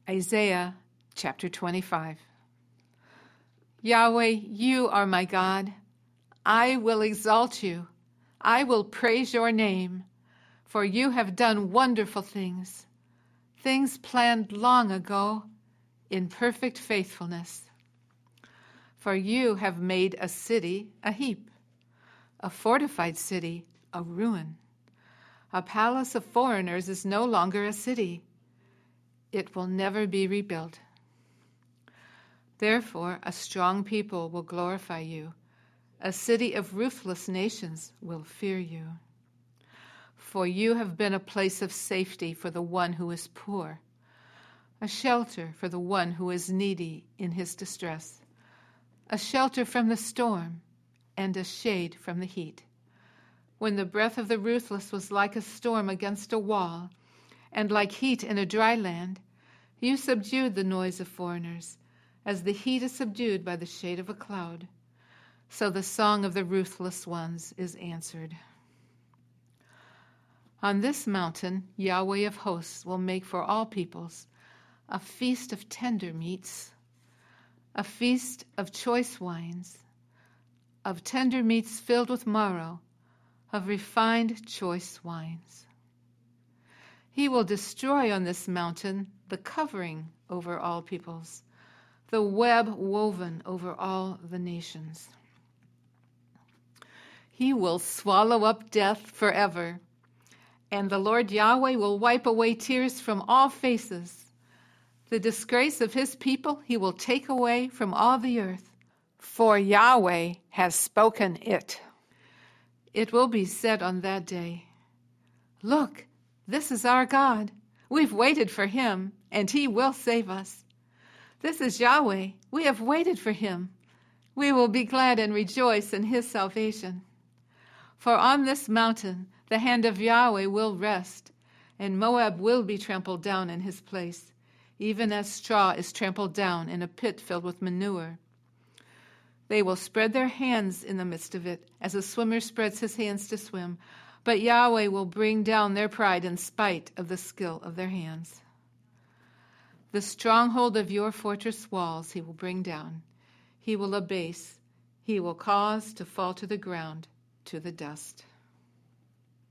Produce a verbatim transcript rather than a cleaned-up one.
Isaiah chapter twenty-five. Yahweh, you are my God. I will exalt you. I will praise your name, for you have done wonderful things, things planned long ago in perfect faithfulness. For you have made a city a heap, a fortified city a ruin. A palace of foreigners is no longer a city. It will never be rebuilt. Therefore, a strong people will glorify you. A city of ruthless nations will fear you. For you have been a place of safety for the one who is poor, a shelter for the one who is needy in his distress, a shelter from the storm and a shade from the heat. When the breath of the ruthless was like a storm against a wall, and like heat in a dry land, you subdued the noise of foreigners, as the heat is subdued by the shade of a cloud. So the song of the ruthless ones is answered. On this mountain, Yahweh of hosts will make for all peoples a feast of tender meats, a feast of choice wines, of tender meats filled with marrow, of refined choice wines. He will destroy on this mountain the covering over all peoples, the web woven over all the nations. He will swallow up death forever, and the Lord Yahweh will wipe away tears from all faces. The disgrace of his people he will take away from all the earth, for Yahweh has spoken it. It will be said on that day, "Look, this is our God. We've waited for him, and he will save us. This is Yahweh. We have waited for him. We will be glad and rejoice in his salvation. For on this mountain the hand of Yahweh will rest, and Moab will be trampled down in his place, even as straw is trampled down in a pit filled with manure. They will spread their hands in the midst of it, as a swimmer spreads his hands to swim, but Yahweh will bring down their pride in spite of the skill of their hands. The stronghold of your fortress walls he will bring down. He will abase. He will cause to fall to the ground, to the dust."